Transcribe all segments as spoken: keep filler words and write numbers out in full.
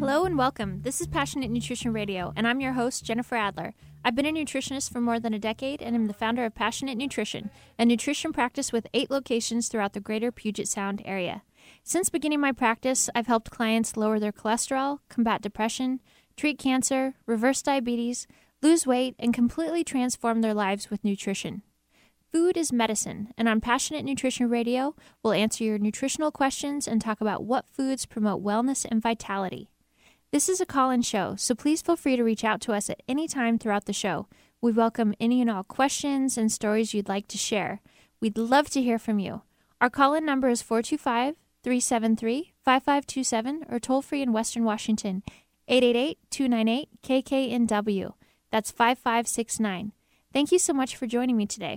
Hello and welcome. This is Passionate Nutrition Radio, and I'm your host, Jennifer Adler. I've been a nutritionist for more than a decade, and I'm the founder of Passionate Nutrition, a nutrition practice with eight locations throughout the greater Puget Sound area. Since beginning my practice, I've helped clients lower their cholesterol, combat depression, treat cancer, reverse diabetes, lose weight, and completely transform their lives with nutrition. Food is medicine, and on Passionate Nutrition Radio, we'll answer your nutritional questions and talk about what foods promote wellness and vitality. This is a call-in show, so please feel free to reach out to us at any time throughout the show. We welcome any and all questions and stories you'd like to share. We'd love to hear from you. Our call-in number is four two five, three seven three, five five two seven or toll-free in Western Washington, eight eight eight, two nine eight, K K N W. That's five five six nine. Thank you so much for joining me today.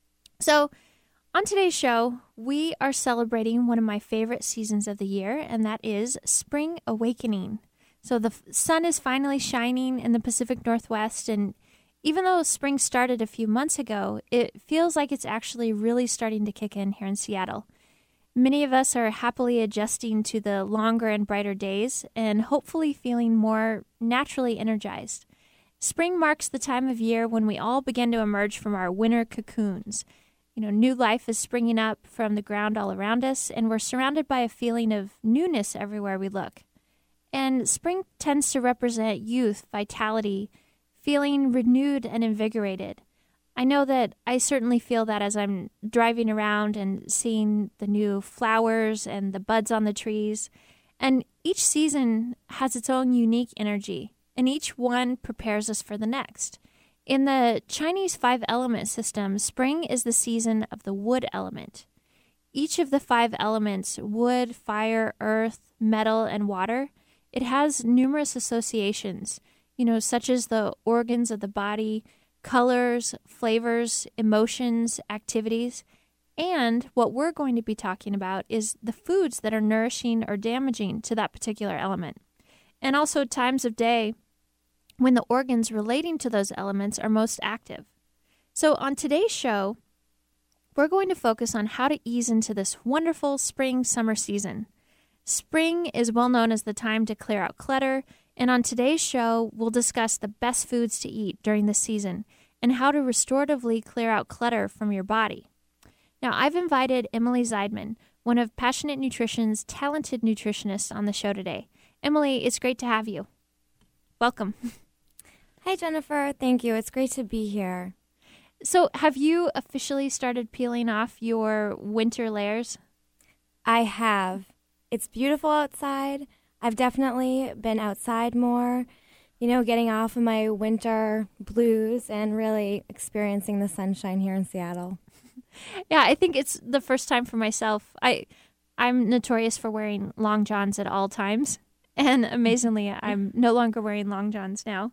So, on today's show, we are celebrating one of my favorite seasons of the year, and that is Spring Awakening. So the sun is finally shining in the Pacific Northwest, and even though spring started a few months ago, it feels like it's actually really starting to kick in here in Seattle. Many of us are happily adjusting to the longer and brighter days and hopefully feeling more naturally energized. Spring marks the time of year when we all begin to emerge from our winter cocoons. You know, new life is springing up from the ground all around us, and we're surrounded by a feeling of newness everywhere we look. And spring tends to represent youth, vitality, feeling renewed and invigorated. I know that I certainly feel that as I'm driving around and seeing the new flowers and the buds on the trees. And each season has its own unique energy, and each one prepares us for the next. In the Chinese five-element system, spring is the season of the wood element. Each of the five elements, wood, fire, earth, metal, and water, it has numerous associations, you know, such as the organs of the body, colors, flavors, emotions, activities, and what we're going to be talking about is the foods that are nourishing or damaging to that particular element. And also times of day when the organs relating to those elements are most active. So on today's show, we're going to focus on how to ease into this wonderful spring-summer season. Spring is well known as the time to clear out clutter, and on today's show, we'll discuss the best foods to eat during this season and how to restoratively clear out clutter from your body. Now, I've invited Emily Zeidman, one of Passionate Nutrition's talented nutritionists, on the show today. Emily, it's great to have you. Welcome. Hi, Jennifer. Thank you. It's great to be here. So, have you officially started peeling off your winter layers? I have. It's beautiful outside. I've definitely been outside more, you know, getting off of my winter blues and really experiencing the sunshine here in Seattle. Yeah, I think it's the first time for myself. I, I'm notorious for wearing long johns at all times, and amazingly, I'm no longer wearing long johns now.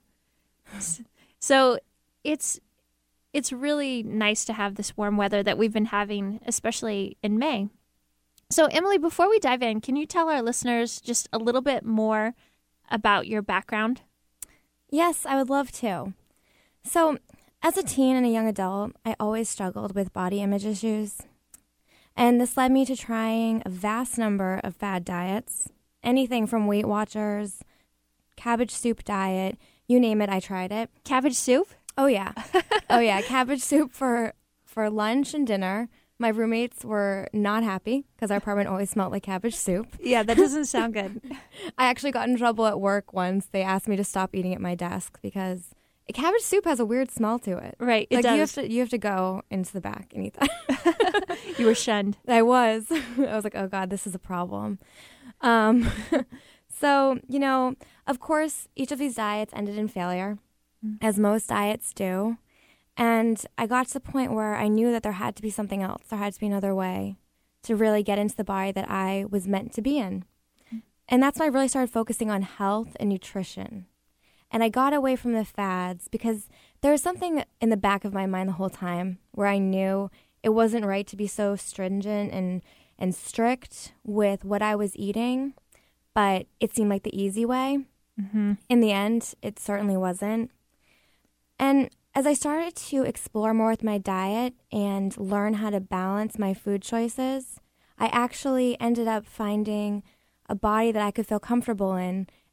So it's it's really nice to have this warm weather that we've been having, especially in May. So, Emily, before we dive in, can you tell our listeners just a little bit more about your background? Yes, I would love to. So, as a teen and a young adult, I always struggled with body image issues. And this led me to trying a vast number of fad diets, anything from Weight Watchers, cabbage soup diet, you name it, I tried it. Cabbage soup? Oh, yeah. Oh, yeah, cabbage soup for, for lunch and dinner. My roommates were not happy because our apartment always smelled like cabbage soup. Yeah, that doesn't sound good. I actually got in trouble at work once. They asked me to stop eating at my desk because cabbage soup has a weird smell to it. Right, it like does. You have to, you have to go into the back and eat that. You were shunned. I was. I was like, oh, God, this is a problem. Um, so, you know, of course, each of these diets ended in failure, mm. as most diets do. And I got to the point where I knew that there had to be something else. There had to be another way to really get into the body that I was meant to be in. And that's when I really started focusing on health and nutrition. And I got away from the fads because there was something in the back of my mind the whole time where I knew it wasn't right to be so stringent and, and strict with what I was eating, but it seemed like the easy way. Mm-hmm. In the end, it certainly wasn't. And as I started to explore more with my diet and learn how to balance my food choices, I actually ended up finding a body that I could feel comfortable in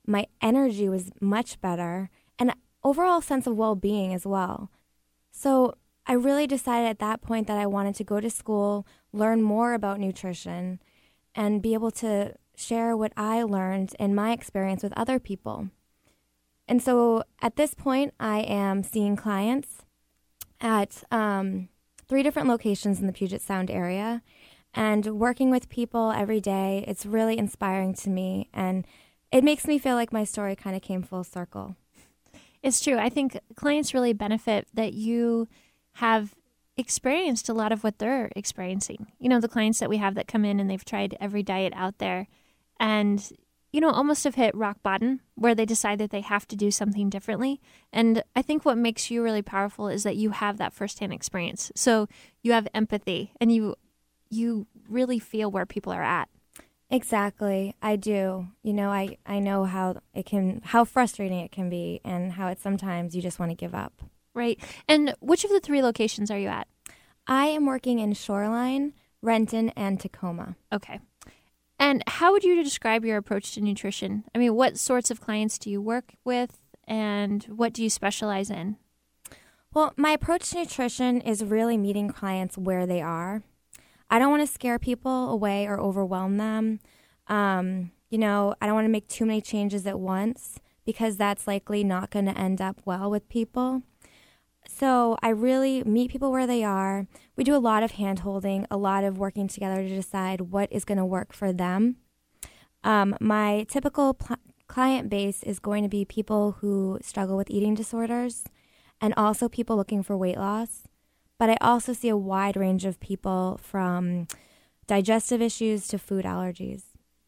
my energy was much better, and overall sense of well-being as well. So I really decided at that point that I wanted to go to school, learn more about nutrition, and be able to share what I learned in my experience with other people. And so at this point, I am seeing clients at um, three different locations in the Puget Sound area and working with people every day. It's really inspiring to me, and it makes me feel like my story kind of came full circle. It's true. I think clients really benefit that you have experienced a lot of what they're experiencing. You know, the clients that we have that come in and they've tried every diet out there and, you know, almost have hit rock bottom where they decide that they have to do something differently. And I think what makes you really powerful is that you have that firsthand experience. So you have empathy and you you really feel where people are at. Exactly. I do. You know, I, I know how it can, how frustrating it can be and how it sometimes you just want to give up. Right. And which of the three locations are you at? I am working in Shoreline, Renton, and Tacoma. Okay. And how would you describe your approach to nutrition? I mean, what sorts of clients do you work with and what do you specialize in? Well, my approach to nutrition is really meeting clients where they are. I don't want to scare people away or overwhelm them. Um, you know, I don't want to make too many changes at once because that's likely not going to end up well with people. So I really meet people where they are. We do a lot of hand-holding, a lot of working together to decide what is going to work for them. Um, my typical pl- client base is going to be people who struggle with eating disorders and also people looking for weight loss. But I also see a wide range of people from digestive issues to food allergies.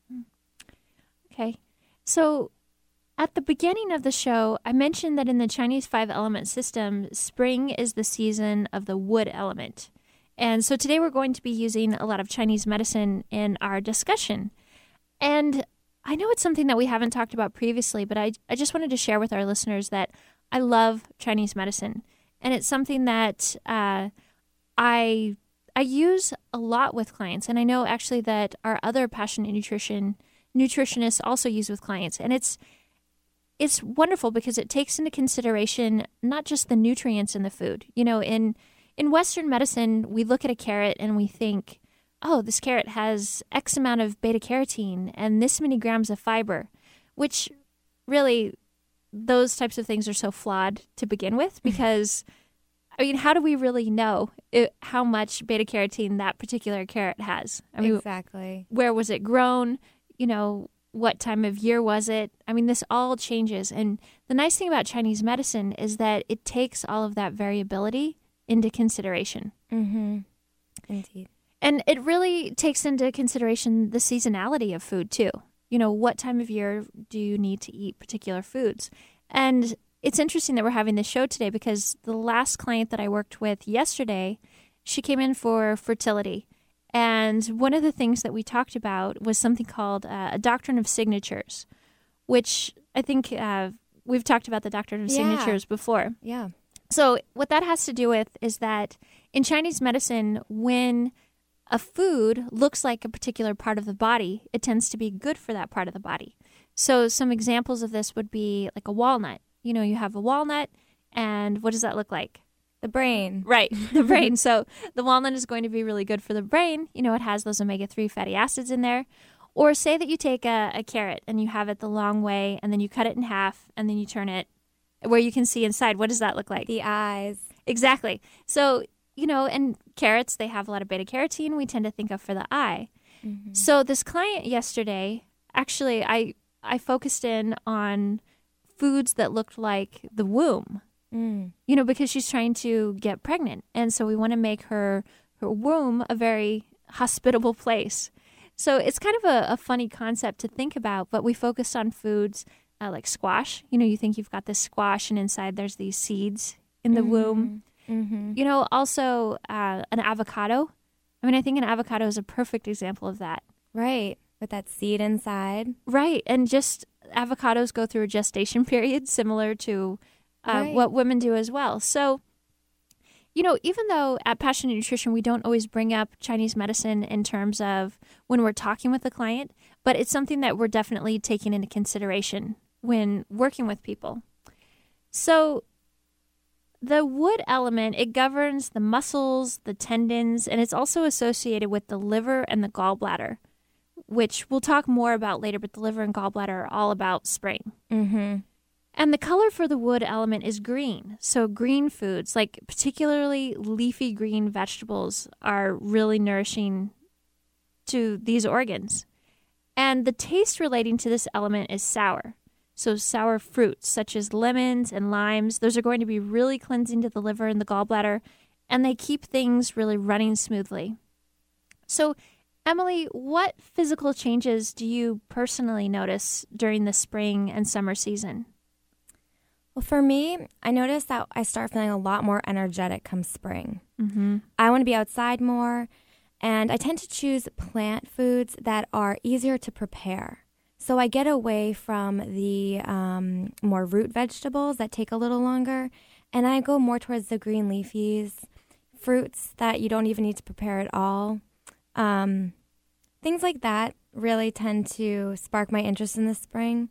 Okay. So at the beginning of the show, I mentioned that in the Chinese five-element system, spring is the season of the wood element. And so today we're going to be using a lot of Chinese medicine in our discussion. And I know it's something that we haven't talked about previously, but I, I just wanted to share with our listeners that I love Chinese medicine. And it's something that uh, I I use a lot with clients. And I know actually that our other Passionate Nutrition nutritionists also use with clients. And it's it's wonderful because it takes into consideration not just the nutrients in the food. You know, in in Western medicine, we look at a carrot and we think, oh, this carrot has X amount of beta-carotene and this many grams of fiber, which really, those types of things are so flawed to begin with because, I mean, how do we really know it, how much beta-carotene that particular carrot has? I mean, exactly. Where was it grown? You know, what time of year was it? I mean, this all changes. And the nice thing about Chinese medicine is that it takes all of that variability into consideration. Mm-hmm. Indeed. And it really takes into consideration the seasonality of food, too. You know, what time of year do you need to eat particular foods? And it's interesting that we're having this show today because the last client that I worked with yesterday, she came in for fertility. And one of the things that we talked about was something called uh, a doctrine of signatures, which I think uh, we've talked about the doctrine of yeah. signatures before. Yeah. So what that has to do with is that in Chinese medicine, when a food looks like a particular part of the body, it tends to be good for that part of the body. So some examples of this would be like a walnut. You know, you have a walnut, and what does that look like? The brain. Right, the brain. So the walnut is going to be really good for the brain. You know, it has those omega three fatty acids in there. Or say that you take a, a carrot and you have it the long way, and then you cut it in half, and then you turn it where you can see inside. What does that look like? The eyes. Exactly. So, you know, and carrots, they have a lot of beta-carotene we tend to think of for the eye. Mm-hmm. So this client yesterday, actually, I I focused in on foods that looked like the womb, mm. you know, because she's trying to get pregnant. And so we want to make her, her womb a very hospitable place. So it's kind of a, a funny concept to think about, but we focused on foods uh, like squash. You know, you think you've got this squash and inside there's these seeds in the mm-hmm. womb. Mm-hmm. You know, also uh, an avocado. I mean, I think an avocado is a perfect example of that. Right. With that seed inside. Right. And just avocados go through a gestation period similar to uh, right. what women do as well. So, you know, even though at Passionate Nutrition, we don't always bring up Chinese medicine in terms of when we're talking with the client, but it's something that we're definitely taking into consideration when working with people. So the wood element, it governs the muscles, the tendons, and it's also associated with the liver and the gallbladder, which we'll talk more about later, but the liver and gallbladder are all about spring. Mm-hmm. And the color for the wood element is green. So green foods, like particularly leafy green vegetables, are really nourishing to these organs. And the taste relating to this element is sour. So sour fruits such as lemons and limes, those are going to be really cleansing to the liver and the gallbladder, and they keep things really running smoothly. So, Emily, what physical changes do you personally notice during the spring and summer season? Well, for me, I notice that I start feeling a lot more energetic come spring. Mm-hmm. I want to be outside more, and I tend to choose plant foods that are easier to prepare. So I get away from the um, more root vegetables that take a little longer, and I go more towards the green leafies, fruits that you don't even need to prepare at all. Um, things like that really tend to spark my interest in the spring.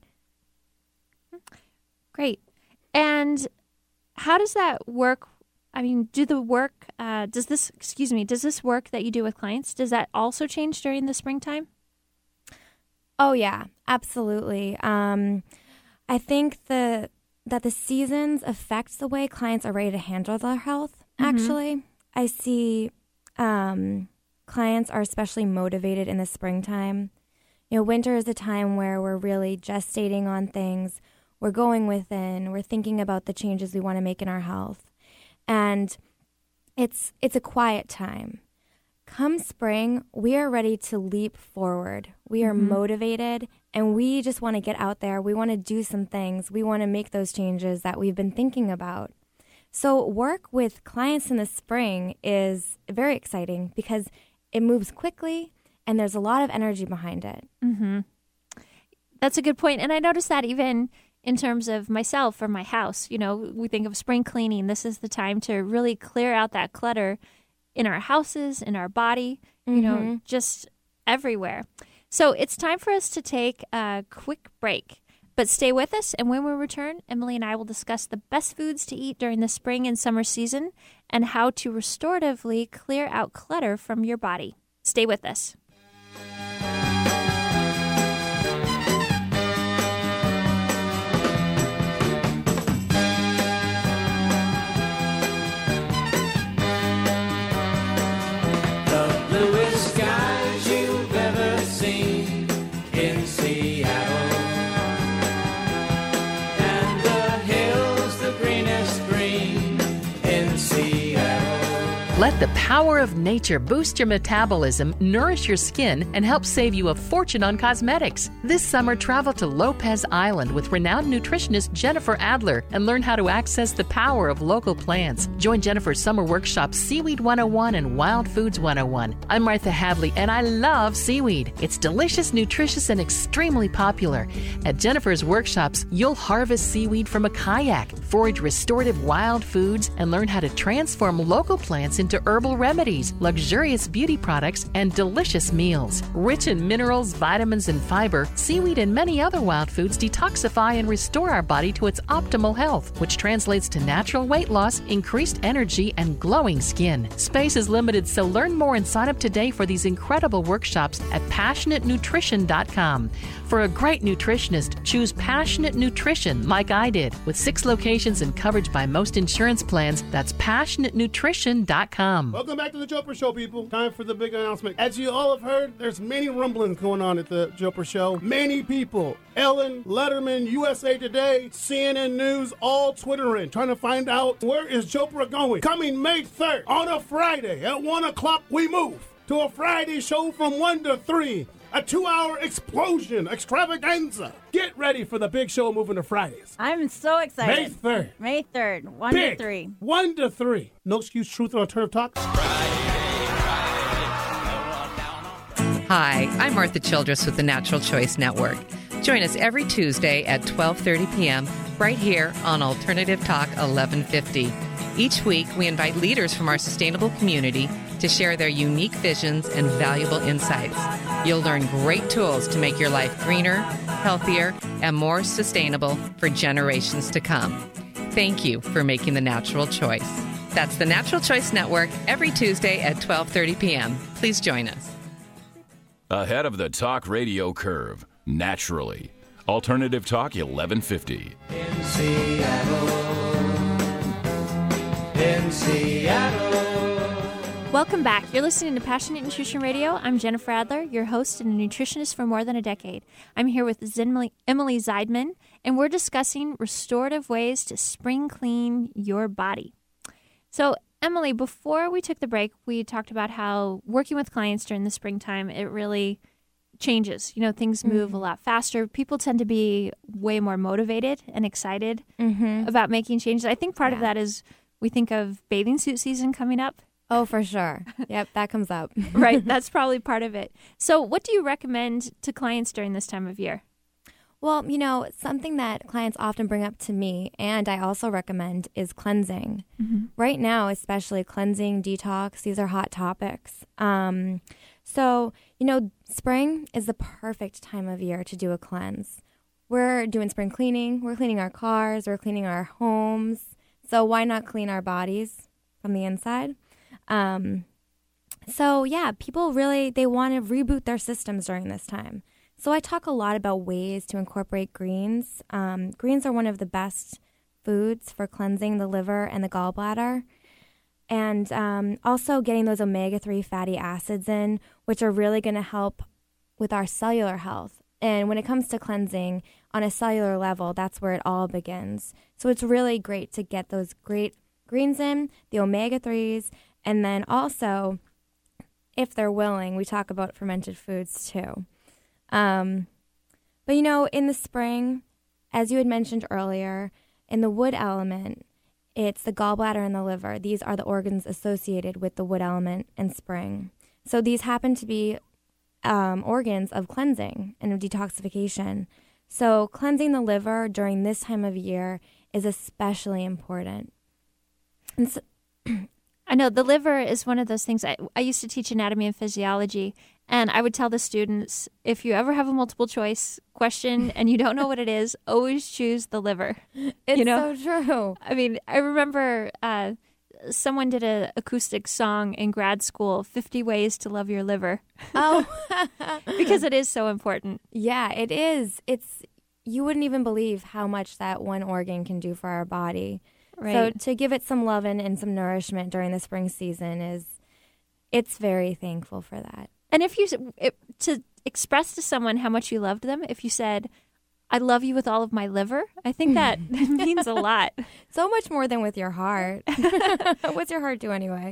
Great. And how does that work? I mean, do the work, uh, does this, excuse me, does this work that you do with clients, does that also change during the springtime? Oh, yeah, absolutely. Um, I think the that the seasons affect the way clients are ready to handle their health, actually. Mm-hmm. I see um, clients are especially motivated in the springtime. You know, winter is a time where we're really gestating on things. We're going within. We're thinking about the changes we want to make in our health. And it's it's a quiet time. Come spring, we are ready to leap forward. We are mm-hmm. motivated, and we just want to get out there. We want to do some things. We want to make those changes that we've been thinking about. So work with clients in the spring is very exciting because it moves quickly, and there's a lot of energy behind it. Mm-hmm. That's a good point. And I noticed that even in terms of myself or my house. You know, we think of spring cleaning. This is the time to really clear out that clutter in our houses, in our body, you mm-hmm. know, just everywhere. So it's time for us to take a quick break. But stay with us, and when we return, Emily and I will discuss the best foods to eat during the spring and summer season and how to restoratively clear out clutter from your body. Stay with us. Let the power of nature boost your metabolism, nourish your skin, and help save you a fortune on cosmetics. This summer, travel to Lopez Island with renowned nutritionist Jennifer Adler and learn how to access the power of local plants. Join Jennifer's summer workshops Seaweed one oh one and Wild Foods one oh one. I'm Martha Hadley, and I love seaweed. It's delicious, nutritious, and extremely popular. At Jennifer's workshops, you'll harvest seaweed from a kayak, forage restorative wild foods, and learn how to transform local plants into into herbal remedies, luxurious beauty products, and delicious meals. Rich in minerals, vitamins, and fiber, seaweed and many other wild foods detoxify and restore our body to its optimal health, which translates to natural weight loss, increased energy, and glowing skin. Space is limited, so learn more and sign up today for these incredible workshops at passionate nutrition dot com. For a great nutritionist, choose Passionate Nutrition like I did. With six locations and coverage by most insurance plans, that's passionate nutrition dot com. Welcome back to the Joper Show, people. Time for the big announcement. As you all have heard, there's many rumblings going on at the Joper Show. Many people, Ellen, Letterman, U S A Today, C N N News, all Twittering, trying to find out where is Joper going. Coming May third, on a Friday, at one o'clock, we move to a Friday show from one to three. A two-hour explosion extravaganza. Get ready for the big show moving to Fridays. I'm so excited. May third. May third, one big. to three. one to three. No Excuse, Truth, or Alternative Talk. Hi, I'm Martha Childress with the Natural Choice Network. Join us every Tuesday at twelve thirty p.m. right here on Alternative Talk eleven fifty. Each week, we invite leaders from our sustainable community to share their unique visions and valuable insights. You'll learn great tools to make your life greener, healthier, and more sustainable for generations to come. Thank you for making the natural choice. That's the Natural Choice Network every Tuesday at twelve thirty p.m. Please join us. Ahead of the talk radio curve, naturally. Alternative Talk eleven fifty. In Seattle. In Seattle. Welcome back. You're listening to Passionate Nutrition Radio. I'm Jennifer Adler, your host and a nutritionist for more than a decade. I'm here with Zinmily, Emily Zeidman, and we're discussing restorative ways to spring clean your body. So, Emily, before we took the break, we talked about how working with clients during the springtime, it really changes. You know, things move mm-hmm. a lot faster. People tend to be way more motivated and excited mm-hmm. about making changes. I think part yeah. of that is we think of bathing suit season coming up. Oh, for sure. Yep, that comes up. Right, that's probably part of it. So what do you recommend to clients during this time of year? Well, you know, something that clients often bring up to me, and I also recommend, is cleansing. Mm-hmm. Right now, especially cleansing, detox, these are hot topics. Um, so, you know, spring is the perfect time of year to do a cleanse. We're doing spring cleaning. We're cleaning our cars. We're cleaning our homes. So why not clean our bodies from the inside? Um, so yeah, people really, they want to reboot their systems during this time. So I talk a lot about ways to incorporate greens. Um, greens are one of the best foods for cleansing the liver and the gallbladder. And um, also getting those omega three fatty acids in, which are really going to help with our cellular health. And when it comes to cleansing on a cellular level, that's where it all begins. So it's really great to get those great greens in, the omega threes, and then also, if they're willing, we talk about fermented foods too. Um, but, you know, in the spring, as you had mentioned earlier, in the wood element, it's the gallbladder and the liver. These are the organs associated with the wood element in spring. So these happen to be um, organs of cleansing and of detoxification. So cleansing the liver during this time of year is especially important. And so, I know the liver is one of those things. I, I used to teach anatomy and physiology, and I would tell the students, if you ever have a multiple choice question and you don't know what it is, always choose the liver. It's you know? so true. I mean, I remember uh, someone did an acoustic song in grad school, fifty ways to love your liver. Oh. Because it is so important. Yeah, it is. It's, you wouldn't even believe how much that one organ can do for our body. Right. So to give it some love and, and some nourishment during the spring season is, it's very thankful for that. And if you, it, to express to someone how much you loved them, if you said, I love you with all of my liver, I think that means a lot. So much more than with your heart. What's your heart do anyway?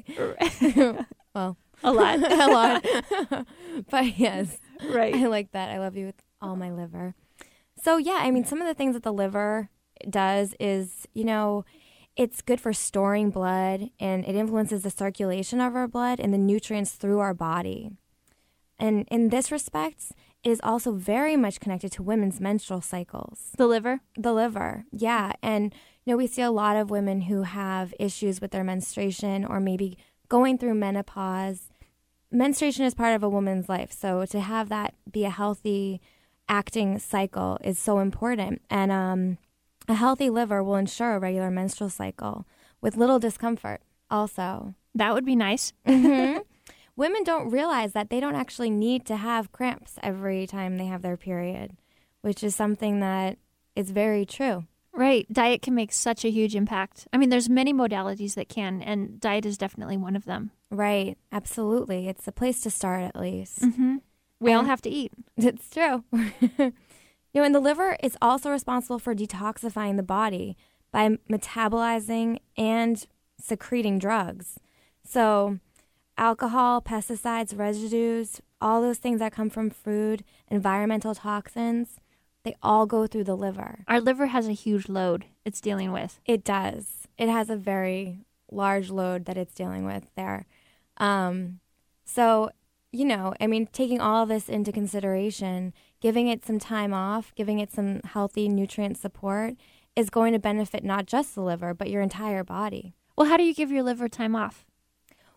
Well, a lot. A lot. But yes, right. I like that. I love you with all my liver. So yeah, I mean, some of the things that the liver does is, you know, it's good for storing blood, and it influences the circulation of our blood and the nutrients through our body. And in this respect, it is also very much connected to women's menstrual cycles. The liver? The liver, yeah. And, you know, we see a lot of women who have issues with their menstruation or maybe going through menopause. Menstruation is part of a woman's life, so to have that be a healthy, acting cycle is so important. And, um... a healthy liver will ensure a regular menstrual cycle with little discomfort also. That would be nice. Mm-hmm. Women don't realize that they don't actually need to have cramps every time they have their period, which is something that is very true. Right. Diet can make such a huge impact. I mean, there's many modalities that can, and diet is definitely one of them. Right. Absolutely. It's a place to start at least. Mm-hmm. We and all have to eat. It's true. You know, and the liver is also responsible for detoxifying the body by metabolizing and secreting drugs. So alcohol, pesticides, residues, all those things that come from food, environmental toxins, they all go through the liver. Our liver has a huge load it's dealing with. It does. It has a very large load that it's dealing with there. Um, so, you know, I mean, taking all of this into consideration, giving it some time off, giving it some healthy nutrient support is going to benefit not just the liver, but your entire body. Well, how do you give your liver time off?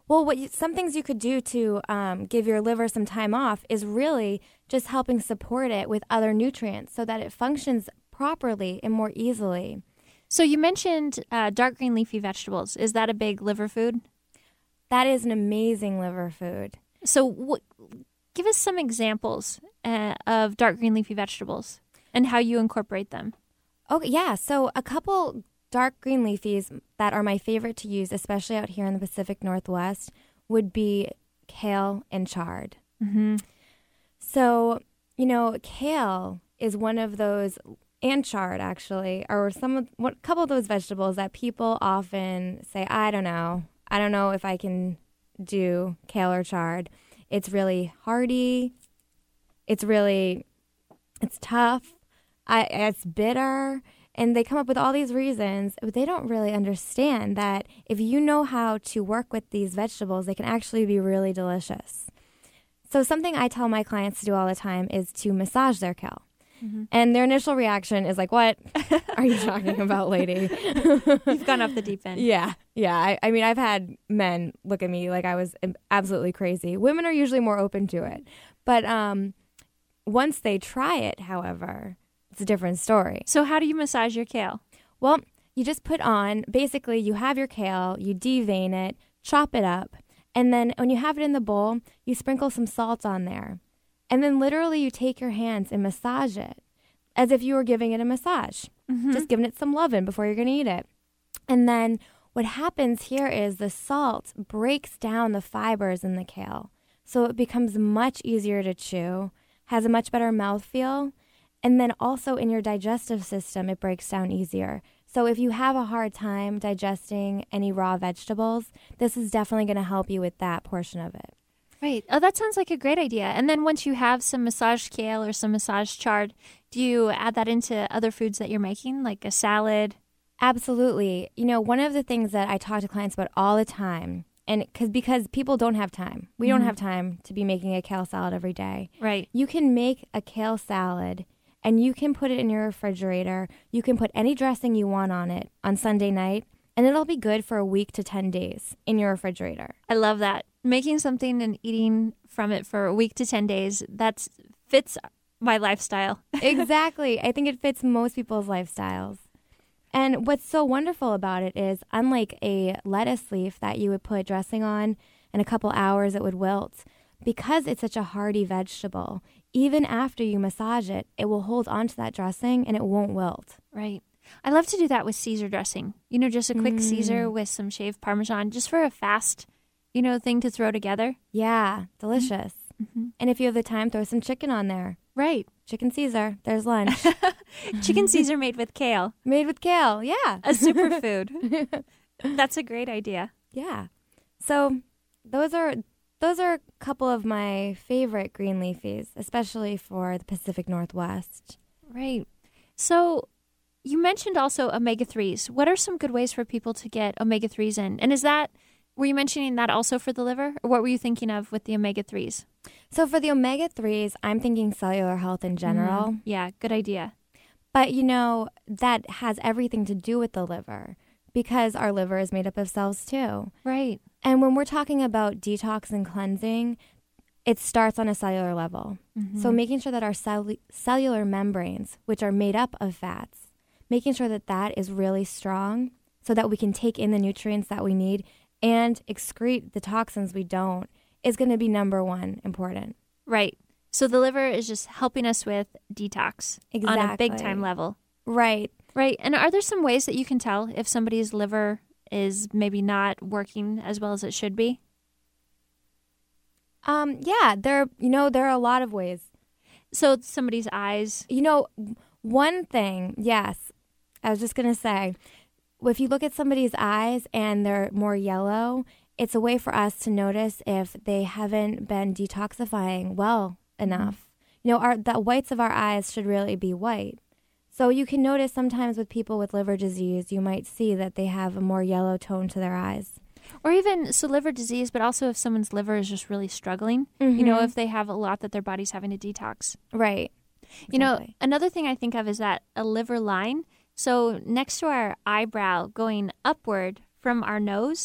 Well, what you, some things you could do to um, give your liver some time off is really just helping support it with other nutrients so that it functions properly and more easily. So you mentioned uh, dark green leafy vegetables. Is that a big liver food? That is an amazing liver food. So what, give us some examples uh, of dark green leafy vegetables and how you incorporate them. Okay, yeah. So a couple dark green leafies that are my favorite to use, especially out here in the Pacific Northwest, would be kale and chard. Mm-hmm. So, you know, kale is one of those, and chard actually, are some of what a couple of those vegetables that people often say, I don't know. I don't know if I can do kale or chard. It's really hardy. It's really, it's tough. I, it's bitter. And they come up with all these reasons, but they don't really understand that if you know how to work with these vegetables, they can actually be really delicious. So something I tell my clients to do all the time is to massage their kale. Mm-hmm. And their initial reaction is like, what are you talking about, lady? You've gone off the deep end. Yeah. Yeah. I, I mean, I've had men look at me like I was absolutely crazy. Women are usually more open to it. But um, once they try it, however, it's a different story. So how do you massage your kale? Well, you just put on, basically you have your kale, you devein it, chop it up, and then when you have it in the bowl, you sprinkle some salt on there. And then literally you take your hands and massage it as if you were giving it a massage, mm-hmm. just giving it some loving before you're going to eat it. And then what happens here is the salt breaks down the fibers in the kale. So it becomes much easier to chew, has a much better mouthfeel, and then also in your digestive system, it breaks down easier. So if you have a hard time digesting any raw vegetables, this is definitely going to help you with that portion of it. Right. Oh, that sounds like a great idea. And then once you have some massaged kale or some massaged chard, do you add that into other foods that you're making, like a salad? Absolutely. You know, one of the things that I talk to clients about all the time, and cause, because people don't have time. We mm-hmm. don't have time to be making a kale salad every day. Right. You can make a kale salad, and you can put it in your refrigerator. You can put any dressing you want on it on Sunday night, and it'll be good for a week to ten days in your refrigerator. I love that. Making something and eating from it for a week to ten days, that fits my lifestyle. Exactly. I think it fits most people's lifestyles. And what's so wonderful about it is, unlike a lettuce leaf that you would put dressing on, in a couple hours it would wilt, because it's such a hardy vegetable, even after you massage it, it will hold onto that dressing and it won't wilt. Right. I love to do that with Caesar dressing. You know, just a quick Mm. Caesar with some shaved Parmesan, just for a fast, you know, thing to throw together. Yeah, delicious. Mm-hmm. And if you have the time, throw some chicken on there. Right. Chicken Caesar. There's lunch. Chicken Caesar made with kale. Made with kale, yeah. A superfood. That's a great idea. Yeah. So those are those are a couple of my favorite green leafies, especially for the Pacific Northwest. Right. So you mentioned also omega threes. What are some good ways for people to get omega threes in? And is that, were you mentioning that also for the liver? Or what were you thinking of with the omega threes? So for the omega threes, I'm thinking cellular health in general. Mm, yeah, good idea. But, you know, that has everything to do with the liver because our liver is made up of cells too. Right. And when we're talking about detox and cleansing, it starts on a cellular level. Mm-hmm. So making sure that our cell- cellular membranes, which are made up of fats, making sure that that is really strong so that we can take in the nutrients that we need and excrete the toxins we don't, is going to be number one important. Right. So the liver is just helping us with detox exactly. on a big time level. Right. Right. And are there some ways that you can tell if somebody's liver is maybe not working as well as it should be? Um, yeah, there, you know, there are a lot of ways. So somebody's eyes. You know, one thing, yes, I was just going to say, if you look at somebody's eyes and they're more yellow, it's a way for us to notice if they haven't been detoxifying well enough. Mm-hmm. You know, our the whites of our eyes should really be white. So you can notice sometimes with people with liver disease, you might see that they have a more yellow tone to their eyes. Or even, so liver disease, but also if someone's liver is just really struggling, mm-hmm. you know, if they have a lot that their body's having to detox. Right. You exactly. know, another thing I think of is that a liver line, so next to our eyebrow going upward from our nose,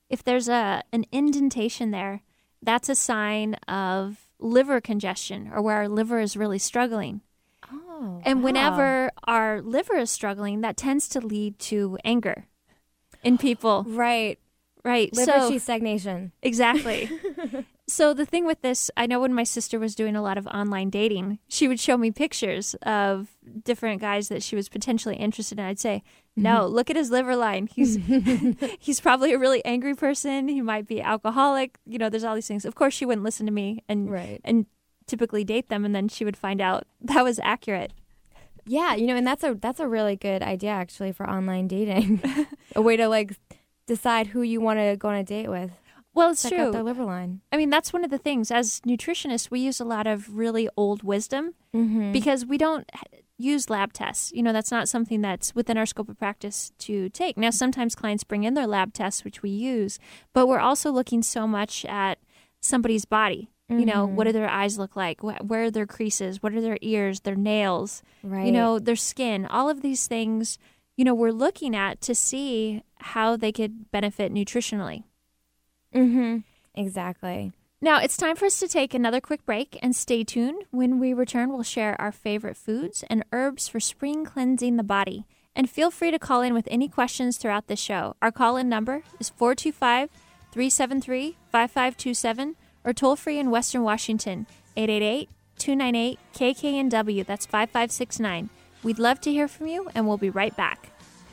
if there's a an indentation there, that's a sign of liver congestion or where our liver is really struggling. Oh, and wow. whenever our liver is struggling, that tends to lead to anger in people. Right. Right. Liver so, cheese stagnation. Exactly. So the thing with this, I know when my sister was doing a lot of online dating, she would show me pictures of different guys that she was potentially interested in. I'd say, no, mm-hmm. look at his liver line. He's he's probably a really angry person. He might be alcoholic. You know, there's all these things. Of course, she wouldn't listen to me and right. and typically date them, and then she would find out that was accurate. Yeah, you know, and that's a that's a really good idea actually for online dating. A way to like decide who you want to go on a date with. Well, it's Check true. out their liver line. I mean, that's one of the things. As nutritionists, we use a lot of really old wisdom mm-hmm. because we don't use lab tests. You know, that's not something that's within our scope of practice to take. Now, sometimes clients bring in their lab tests, which we use, but we're also looking so much at somebody's body. Mm-hmm. You know, what do their eyes look like? Where are their creases? What are their ears, their nails? Right. You know, their skin. All of these things, you know, we're looking at to see how they could benefit nutritionally. Mm-hmm. Exactly. Now, it's time for us to take another quick break and stay tuned. When we return, we'll share our favorite foods and herbs for spring cleansing the body. And feel free to call in with any questions throughout the show. Our call-in number is four two five, three seven three, five five two seven or toll-free in Western Washington, eight eight eight, two nine eight, K K N W. That's five five six nine. We'd love to hear from you, and we'll be right back.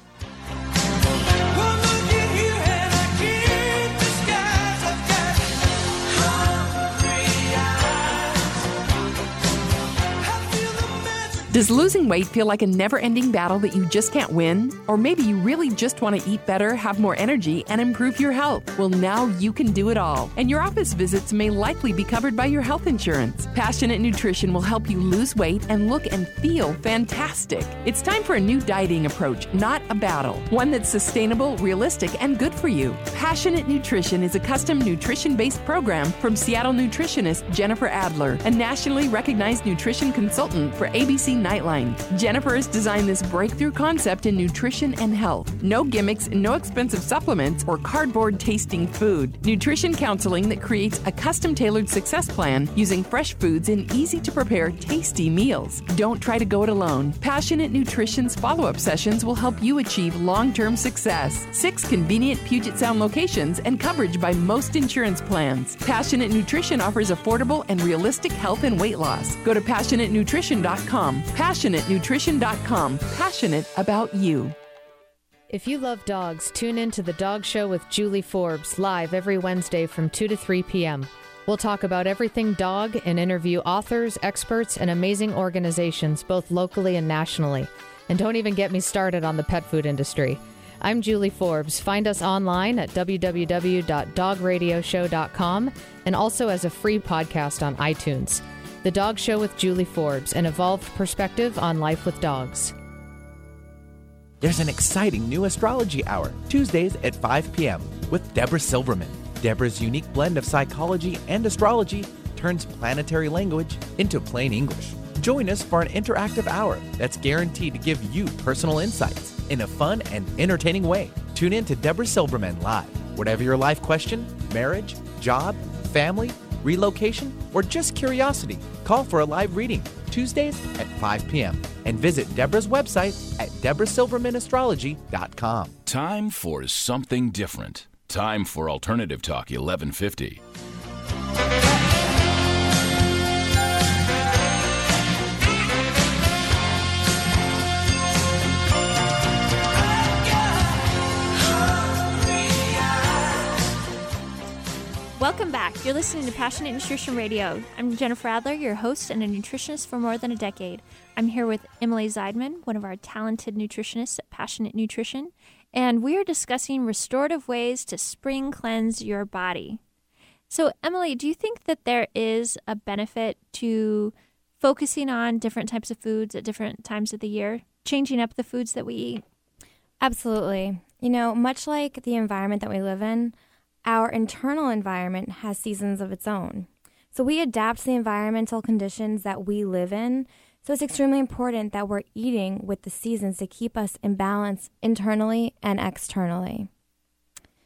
Does losing weight feel like a never-ending battle that you just can't win? Or maybe you really just want to eat better, have more energy, and improve your health? Well, now you can do it all. And your office visits may likely be covered by your health insurance. Passionate Nutrition will help you lose weight and look and feel fantastic. It's time for a new dieting approach, not a battle. One that's sustainable, realistic, and good for you. Passionate Nutrition is a custom nutrition-based program from Seattle nutritionist Jennifer Adler, a nationally recognized nutrition consultant for A B C Nightline. Jennifer has designed this breakthrough concept in nutrition and health. No gimmicks, no expensive supplements, or cardboard tasting food. Nutrition counseling that creates a custom-tailored success plan using fresh foods and easy-to-prepare, tasty meals. Don't try to go it alone. Passionate Nutrition's follow-up sessions will help you achieve long-term success. Six convenient Puget Sound locations and coverage by most insurance plans. Passionate Nutrition offers affordable and realistic health and weight loss. Go to passionate nutrition dot com. passionate nutrition dot com. Passionate about you. If you love dogs, tune in to The Dog Show with Julie Forbes, live every Wednesday from two to three p.m. We'll talk about everything dog and interview authors, experts, and amazing organizations, both locally and nationally. And don't even get me started on the pet food industry. I'm Julie Forbes. Find us online at w w w dot dog radio show dot com and also as a free podcast on iTunes. The Dog Show with Julie Forbes, an evolved perspective on life with dogs. There's an exciting new astrology hour, Tuesdays at five p.m. with Deborah Silverman. Deborah's unique blend of psychology and astrology turns planetary language into plain English. Join us for an interactive hour that's guaranteed to give you personal insights in a fun and entertaining way. Tune in to Deborah Silverman live. Whatever your life question, marriage, job, family, relocation, or just curiosity, call for a live reading Tuesdays at five p.m. and visit Deborah's website at deborah silverman astrology dot com. Time for something different. Time for Alternative Talk eleven fifty. Welcome back. You're listening to Passionate Nutrition Radio. I'm Jennifer Adler, your host and a nutritionist for more than a decade. I'm here with Emily Zeidman, one of our talented nutritionists at Passionate Nutrition, and we are discussing restorative ways to spring cleanse your body. So, Emily, do you think that there is a benefit to focusing on different types of foods at different times of the year, changing up the foods that we eat? Absolutely. You know, much like the environment that we live in, our internal environment has seasons of its own. So we adapt to the environmental conditions that we live in. So it's extremely important that we're eating with the seasons to keep us in balance internally and externally.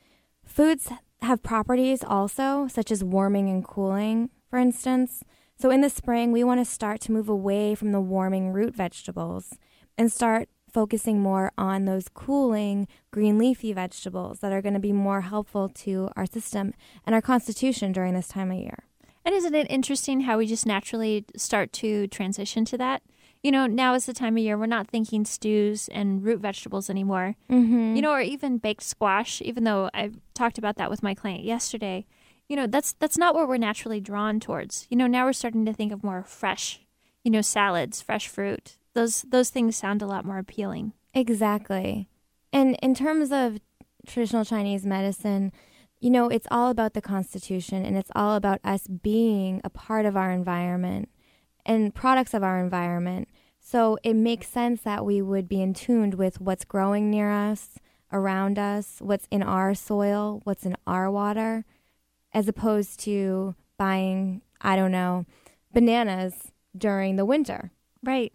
Foods have properties also, such as warming and cooling, for instance. So in the spring, we want to start to move away from the warming root vegetables and start focusing more on those cooling green leafy vegetables that are going to be more helpful to our system and our constitution during this time of year. And isn't it interesting how we just naturally start to transition to that? You know, now is the time of year we're not thinking stews and root vegetables anymore. Mm-hmm. You know, or even baked squash, even though I talked about that with my client yesterday. You know, that's that's not what we're naturally drawn towards. You know, now we're starting to think of more fresh, you know, salads, fresh fruit. Those those things sound a lot more appealing. Exactly. And in terms of traditional Chinese medicine, you know, it's all about the constitution, and it's all about us being a part of our environment and products of our environment. So it makes sense that we would be in tune with what's growing near us, around us, what's in our soil, what's in our water, as opposed to buying, I don't know, bananas during the winter. Right.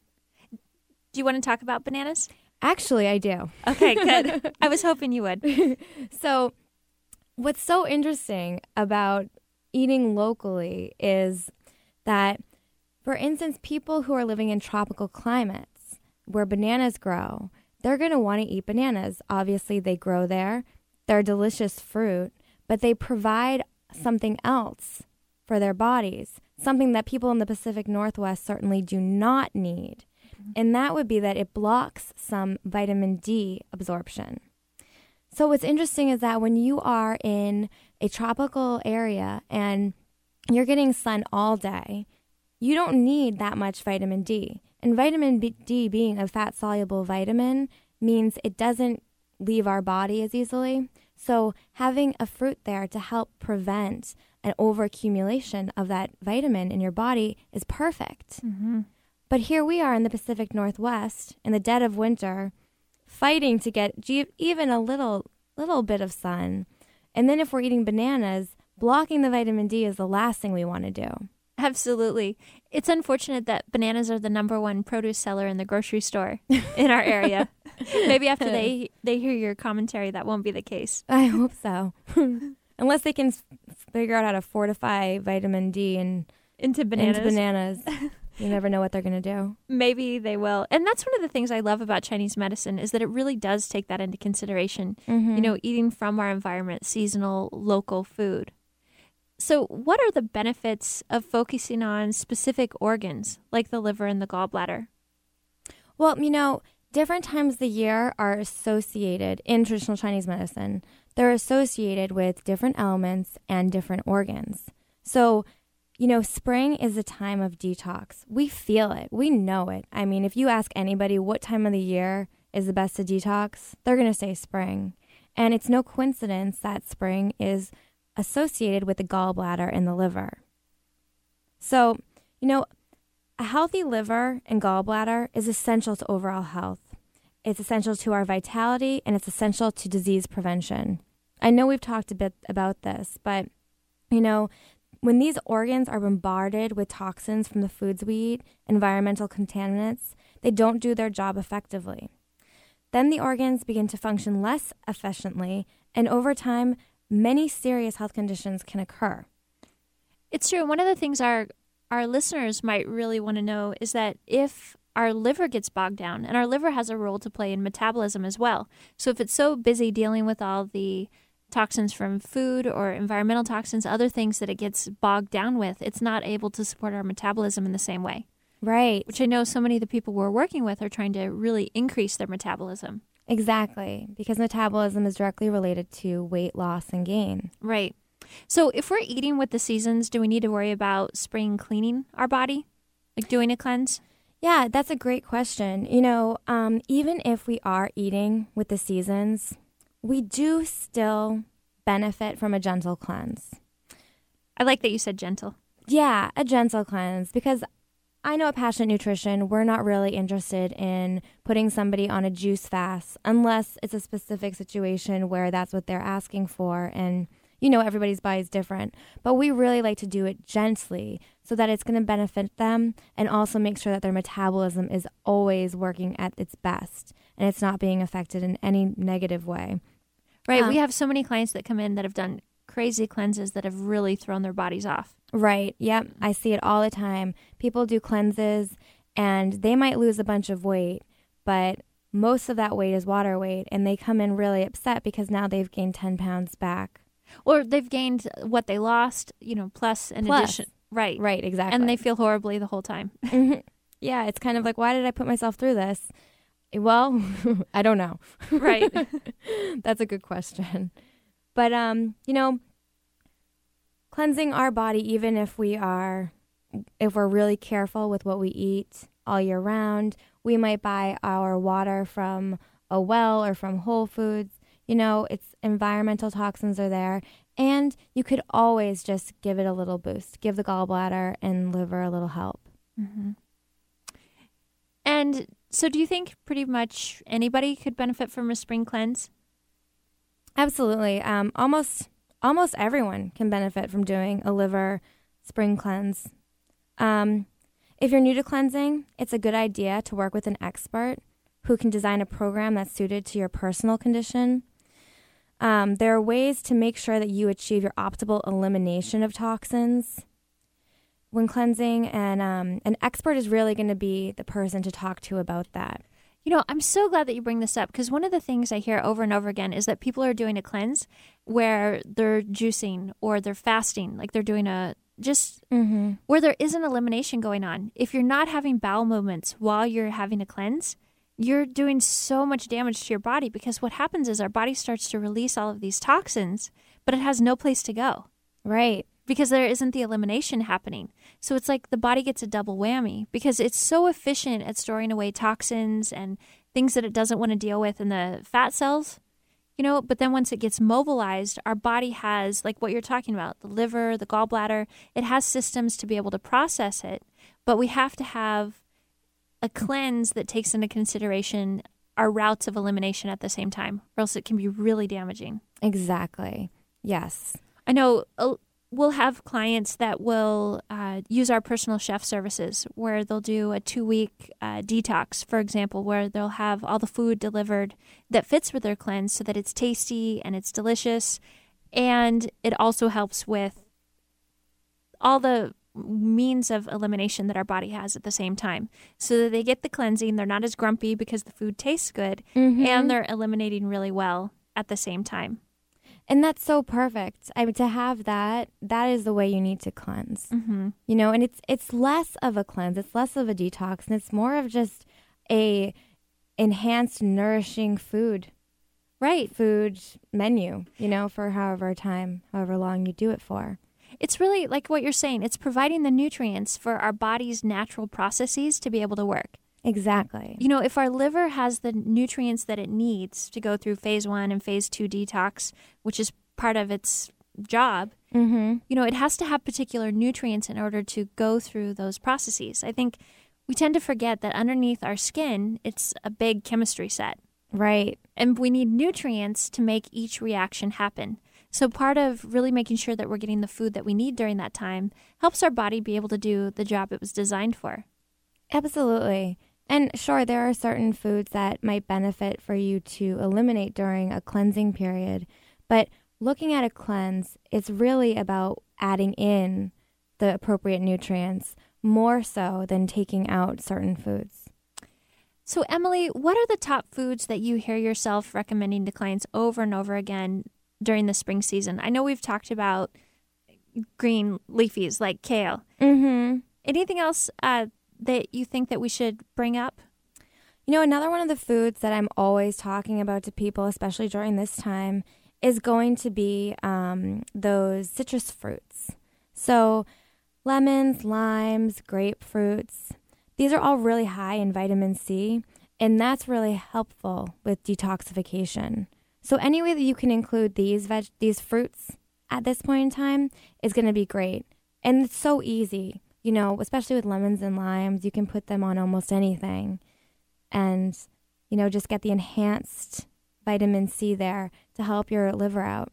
Do you want to talk about bananas? Actually, I do. Okay, good. I was hoping you would. So what's so interesting about eating locally is that, for instance, people who are living in tropical climates where bananas grow, they're going to want to eat bananas. Obviously, they grow there. They're delicious fruit, but they provide something else for their bodies, something that people in the Pacific Northwest certainly do not need. And that would be that it blocks some vitamin D absorption. So what's interesting is that when you are in a tropical area and you're getting sun all day, you don't need that much vitamin D. And vitamin D being a fat-soluble vitamin means it doesn't leave our body as easily. So having a fruit there to help prevent an overaccumulation of that vitamin in your body is perfect. Mm-hmm. But here we are in the Pacific Northwest in the dead of winter, fighting to get even a little little bit of sun. And then if we're eating bananas, blocking the vitamin D is the last thing we want to do. Absolutely. It's unfortunate that bananas are the number one produce seller in the grocery store in our area. Maybe after they they hear your commentary, that won't be the case. I hope so. Unless they can f- figure out how to fortify vitamin D and into bananas. Into bananas. You never know what they're going to do. Maybe they will. And that's one of the things I love about Chinese medicine is that it really does take that into consideration. Mm-hmm. You know, eating from our environment, seasonal, local food. So what are the benefits of focusing on specific organs like the liver and the gallbladder? Well, you know, different times of the year are associated in traditional Chinese medicine. They're associated with different elements and different organs. So, you know, spring is a time of detox. We feel it. We know it. I mean, if you ask anybody what time of the year is the best to detox, they're going to say spring. And it's no coincidence that spring is associated with the gallbladder and the liver. So, you know, a healthy liver and gallbladder is essential to overall health. It's essential to our vitality, and it's essential to disease prevention. I know we've talked a bit about this, but, you know, when these organs are bombarded with toxins from the foods we eat, environmental contaminants, they don't do their job effectively. Then the organs begin to function less efficiently, and over time, many serious health conditions can occur. It's true. One of the things our our listeners might really want to know is that if our liver gets bogged down, and our liver has a role to play in metabolism as well. So if it's so busy dealing with all the toxins from food or environmental toxins, other things that it gets bogged down with, it's not able to support our metabolism in the same way. Right. Which I know so many of the people we're working with are trying to really increase their metabolism. Exactly, because metabolism is directly related to weight loss and gain. Right. So if we're eating with the seasons, do we need to worry about spring cleaning our body? Like doing a cleanse? Yeah, that's a great question. You know, um, even if we are eating with the seasons, we do still benefit from a gentle cleanse. I like that you said gentle. Yeah, a gentle cleanse, because I know at Passionate Nutrition, we're not really interested in putting somebody on a juice fast unless it's a specific situation where that's what they're asking for. And, you know, everybody's body is different. But we really like to do it gently so that it's going to benefit them and also make sure that their metabolism is always working at its best and it's not being affected in any negative way. Right. Um, we have so many clients that come in that have done crazy cleanses that have really thrown their bodies off. Right. Yep. I see it all the time. People do cleanses and they might lose a bunch of weight, but most of that weight is water weight, and they come in really upset because now they've gained ten pounds back. Or they've gained what they lost, you know, plus an Plus. addition. Right. Right, exactly. And they feel horribly the whole time. Yeah, it's kind of like, why did I put myself through this? Well, I don't know. Right. That's a good question. But, um, you know, cleansing our body, even if we are, if we're really careful with what we eat all year round, we might buy our water from a well or from Whole Foods. You know, it's environmental toxins are there. And you could always just give it a little boost. Give the gallbladder and liver a little help. Mm-hmm. And so do you think pretty much anybody could benefit from a spring cleanse? Absolutely. Um, almost almost everyone can benefit from doing a liver spring cleanse. Um, if you're new to cleansing, it's a good idea to work with an expert who can design a program that's suited to your personal condition. Um, there are ways to make sure that you achieve your optimal elimination of toxins when cleansing, and um, an expert is really going to be the person to talk to about that. You know, I'm so glad that you bring this up, because one of the things I hear over and over again is that people are doing a cleanse where they're juicing or they're fasting, like they're doing a just mm-hmm. where there is an elimination going on. If you're not having bowel movements while you're having a cleanse, you're doing so much damage to your body, because what happens is our body starts to release all of these toxins, but it has no place to go. Right. Because there isn't the elimination happening. So it's like the body gets a double whammy, because it's so efficient at storing away toxins and things that it doesn't want to deal with in the fat cells, you know, but then once it gets mobilized, our body has, like what you're talking about, the liver, the gallbladder, it has systems to be able to process it, but we have to have a cleanse that takes into consideration our routes of elimination at the same time, or else it can be really damaging. Exactly. Yes. I know uh, we'll have clients that will uh, use our personal chef services, where they'll do a two-week uh, detox, for example, where they'll have all the food delivered that fits with their cleanse so that it's tasty and it's delicious. And it also helps with all the means of elimination that our body has at the same time, so that they get the cleansing, they're not as grumpy because the food tastes good, mm-hmm. and they're eliminating really well at the same time. And that's so perfect. I mean, to have that, that is the way you need to cleanse. Mm-hmm. You know, and it's it's less of a cleanse, it's less of a detox, and it's more of just a enhanced, nourishing food. Right. Food menu, you know, for however time, however long you do it for. It's really like what you're saying. It's providing the nutrients for our body's natural processes to be able to work. Exactly. You know, if our liver has the nutrients that it needs to go through phase one and phase two detox, which is part of its job, mm-hmm. you know, it has to have particular nutrients in order to go through those processes. I think we tend to forget that underneath our skin, it's a big chemistry set. Right. And we need nutrients to make each reaction happen. So part of really making sure that we're getting the food that we need during that time helps our body be able to do the job it was designed for. Absolutely. And sure, there are certain foods that might benefit for you to eliminate during a cleansing period. But looking at a cleanse, it's really about adding in the appropriate nutrients more so than taking out certain foods. So, Emily, what are the top foods that you hear yourself recommending to clients over and over again during the spring season? I know we've talked about green leafies like kale. Mm-hmm. Anything else uh, that you think that we should bring up? You know, another one of the foods that I'm always talking about to people, especially during this time, is going to be um, those citrus fruits. So lemons, limes, grapefruits, these are all really high in vitamin C, and that's really helpful with detoxification. So any way that you can include these veg- these fruits at this point in time is going to be great. And it's so easy, you know, especially with lemons and limes, you can put them on almost anything and, you know, just get the enhanced vitamin C there to help your liver out.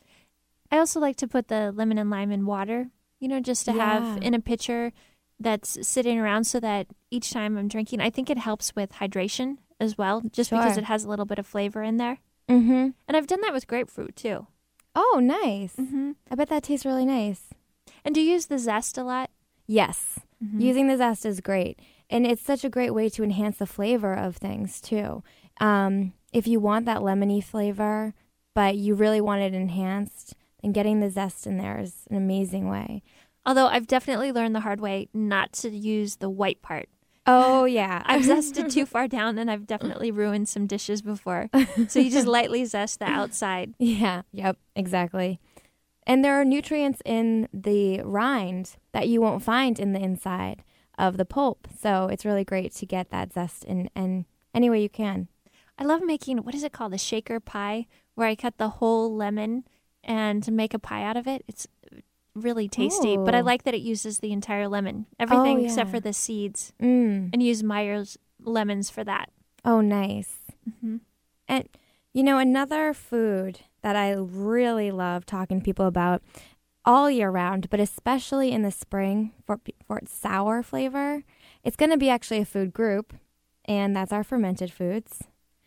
I also like to put the lemon and lime in water, you know, just to Yeah. have in a pitcher that's sitting around so that each time I'm drinking, I think it helps with hydration as well, just Sure. because it has a little bit of flavor in there. Mm-hmm. And I've done that with grapefruit, too. Oh, nice. Mm-hmm. I bet that tastes really nice. And do you use the zest a lot? Yes. Mm-hmm. Using the zest is great. And it's such a great way to enhance the flavor of things, too. Um, if you want that lemony flavor, but you really want it enhanced, then getting the zest in there is an amazing way. Although I've definitely learned the hard way not to use the white part. Oh, yeah. I've zested too far down, and I've definitely ruined some dishes before. So you just lightly zest the outside. Yeah, yep, exactly. And there are nutrients in the rind that you won't find in the inside of the pulp. So it's really great to get that zest in, in any way you can. I love making, what is it called, a shaker pie, where I cut the whole lemon and make a pie out of it. It's really tasty, Ooh. But I like that it uses the entire lemon, everything Oh, yeah. except for the seeds, Mm. and use Meyer's lemons for that. Oh, nice. Mm-hmm. And, you know, another food that I really love talking to people about all year round, but especially in the spring for, for its sour flavor, it's going to be actually a food group, and that's our fermented foods.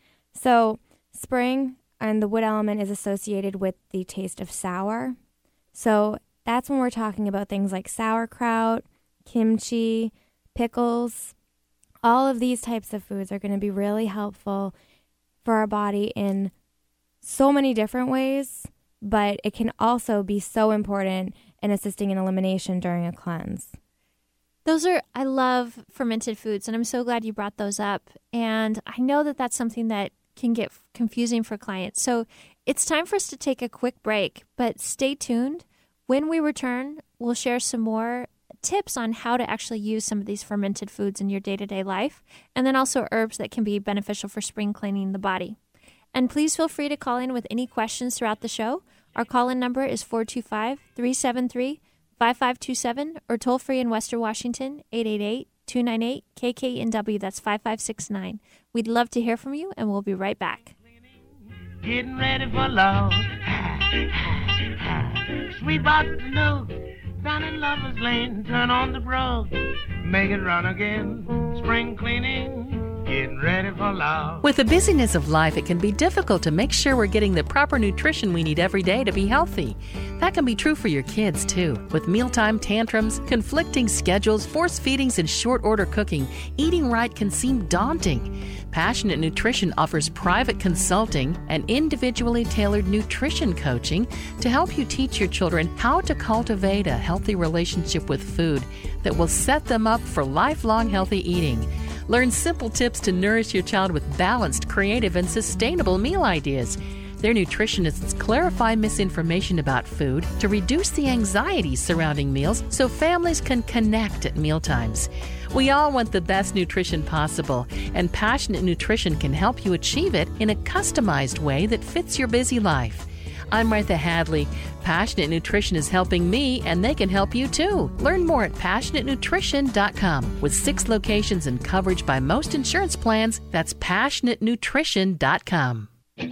So spring and the wood element is associated with the taste of sour. So that's when we're talking about things like sauerkraut, kimchi, pickles. All of these types of foods are going to be really helpful for our body in so many different ways, but it can also be so important in assisting in elimination during a cleanse. Those are, I love fermented foods, and I'm so glad you brought those up. And I know that that's something that can get confusing for clients. So it's time for us to take a quick break, but stay tuned. When we return, we'll share some more tips on how to actually use some of these fermented foods in your day-to-day life, and then also herbs that can be beneficial for spring cleaning the body. And please feel free to call in with any questions throughout the show. Our call-in number is four two five, three seven three, five five two seven, or toll-free in Western Washington, eight eight eight, two nine eight, K K N W. That's five five six nine. We'd love to hear from you, and we'll be right back. Getting ready for love. Sweet vodka note down in Lover's Lane. Turn on the brogue, make it run again. Spring cleaning, getting ready for love. With the busyness of life, it can be difficult to make sure we're getting the proper nutrition we need every day to be healthy. That can be true for your kids, too. With mealtime tantrums, conflicting schedules, forced feedings, and short order cooking, eating right can seem daunting. Passionate Nutrition offers private consulting and individually tailored nutrition coaching to help you teach your children how to cultivate a healthy relationship with food that will set them up for lifelong healthy eating. Learn simple tips to nourish your child with balanced, creative, and sustainable meal ideas. Their nutritionists clarify misinformation about food to reduce the anxiety surrounding meals so families can connect at mealtimes. We all want the best nutrition possible, and Passionate Nutrition can help you achieve it in a customized way that fits your busy life. I'm Martha Hadley. Passionate Nutrition is helping me, and they can help you too. Learn more at passionate nutrition dot com. With six locations and coverage by most insurance plans, that's passionate nutrition dot com.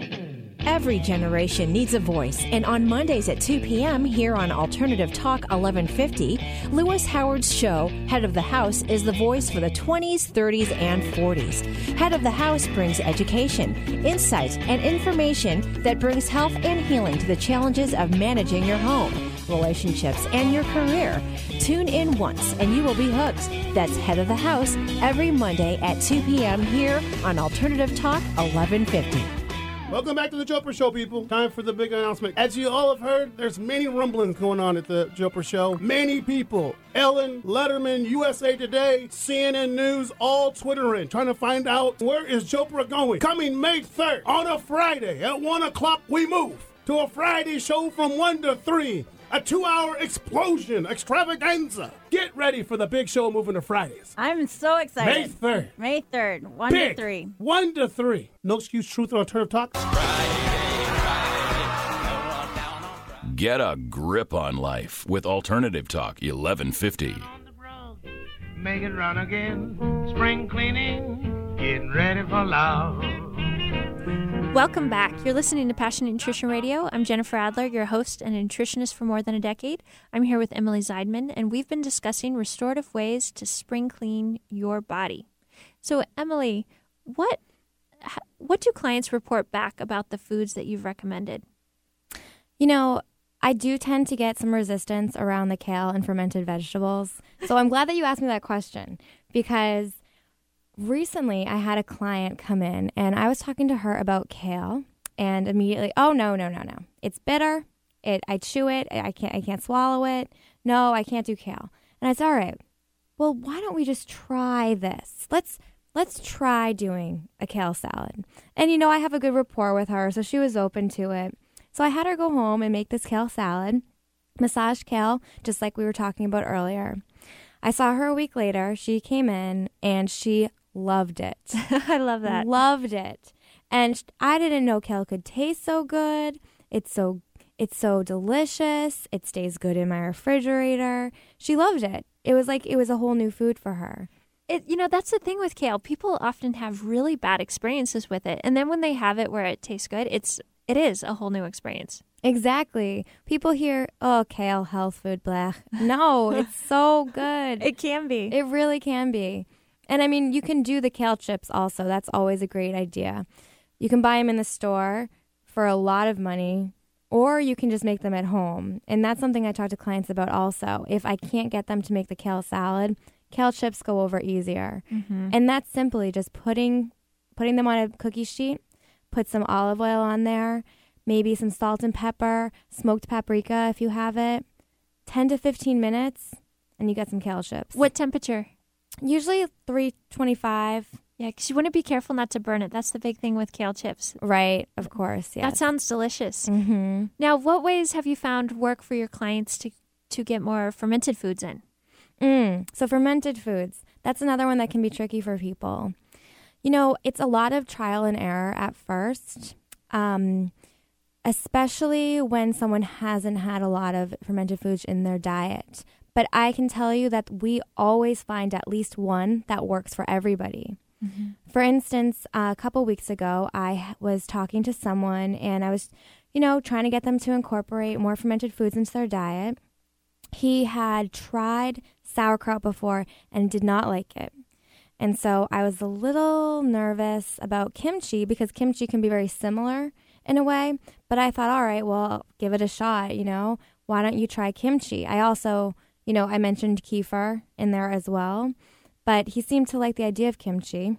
Every generation needs a voice, and on Mondays at two p.m. here on Alternative Talk eleven fifty, Lewis Howard's show, Head of the House, is the voice for the twenties, thirties, and forties. Head of the House brings education, insight, and information that brings health and healing to the challenges of managing your home, relationships, and your career. Tune in once and you will be hooked. That's Head of the House every Monday at two p.m. here on Alternative Talk eleven fifty. Welcome back to the Joper Show, people. Time for the big announcement. As you all have heard, there's many rumblings going on at the Joper Show. Many people, Ellen, Letterman, U S A Today, C N N News, all Twittering, trying to find out where is Joper going. Coming May third, on a Friday at one o'clock, we move to a Friday show from one to three. A two-hour explosion extravaganza. Get ready for the big show moving to Fridays. I'm so excited. May third. May third, one Big. to three. one to three. No Excuse Truth and Alternative Talk. Get a grip on life with Alternative Talk eleven fifty. Make it run again. Spring cleaning, getting ready for love. Welcome back. You're listening to Passionate Nutrition Radio. I'm Jennifer Adler, your host and a nutritionist for more than a decade. I'm here with Emily Zeidman, and we've been discussing restorative ways to spring clean your body. So, Emily, what h- what do clients report back about the foods that you've recommended? You know, I do tend to get some resistance around the kale and fermented vegetables. So I'm glad that you asked me that question, because recently I had a client come in and I was talking to her about kale, and immediately, oh, no, no, no, no. It's bitter. It, I chew it. I can't, I can't swallow it. No, I can't do kale. And I said, all right, well, why don't we just try this? Let's let's try doing a kale salad. And, you know, I have a good rapport with her, so she was open to it. So I had her go home and make this kale salad, massaged kale, just like we were talking about earlier. I saw her a week later. She came in and she loved it. I love that. Loved it. And I didn't know kale could taste so good. It's so it's so delicious. It stays good in my refrigerator. She loved it. It was like it was a whole new food for her. It, you know, that's the thing with kale. People often have really bad experiences with it. And then when they have it where it tastes good, it's it is a whole new experience. Exactly. People hear, oh, kale, health food, blah. No, it's so good. It can be. It really can be. And I mean, you can do the kale chips also. That's always a great idea. You can buy them in the store for a lot of money, or you can just make them at home. And that's something I talk to clients about also. If I can't get them to make the kale salad, kale chips go over easier. Mm-hmm. And that's simply just putting putting them on a cookie sheet, put some olive oil on there, maybe some salt and pepper, smoked paprika if you have it, ten to fifteen minutes, and you got some kale chips. What temperature? Usually three twenty-five. Yeah, because you want to be careful not to burn it. That's the big thing with kale chips. Right, of course, yes. That sounds delicious. Mm-hmm. Now, what ways have you found work for your clients to, to get more fermented foods in? Mm, so fermented foods, that's another one that can be tricky for people. You know, it's a lot of trial and error at first, um, especially when someone hasn't had a lot of fermented foods in their diet. But I can tell you that we always find at least one that works for everybody. Mm-hmm. For instance, uh, a couple weeks ago, I was talking to someone and I was, you know, trying to get them to incorporate more fermented foods into their diet. He had tried sauerkraut before and did not like it. And so I was a little nervous about kimchi because kimchi can be very similar in a way. But I thought, all right, well, give it a shot, you know. Why don't you try kimchi? I also, you know, I mentioned kefir in there as well. But he seemed to like the idea of kimchi.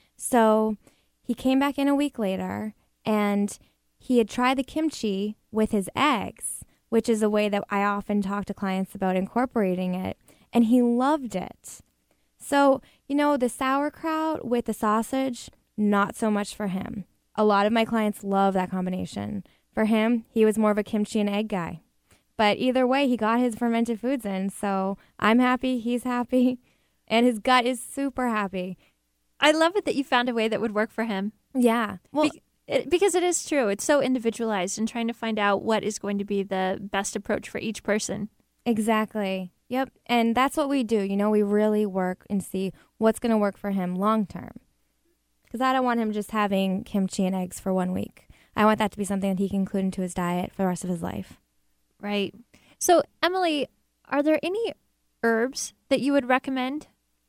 So he came back in a week later, and he had tried the kimchi with his eggs, which is a way that I often talk to clients about incorporating it, and he loved it. So, you know, the sauerkraut with the sausage, not so much for him. A lot of my clients love that combination. For him, he was more of a kimchi and egg guy. But either way, he got his fermented foods in, so I'm happy, he's happy. And his gut is super happy. I love it that you found a way that would work for him. Yeah. Well, Be- it, because it is true. It's so individualized and trying to find out what is going to be the best approach for each person. Exactly. Yep. And that's what we do. You know, we really work and see what's going to work for him long term. Because I don't want him just having kimchi and eggs for one week. I want that to be something that he can include into his diet for the rest of his life. Right. So, Emily, are there any herbs that you would recommend?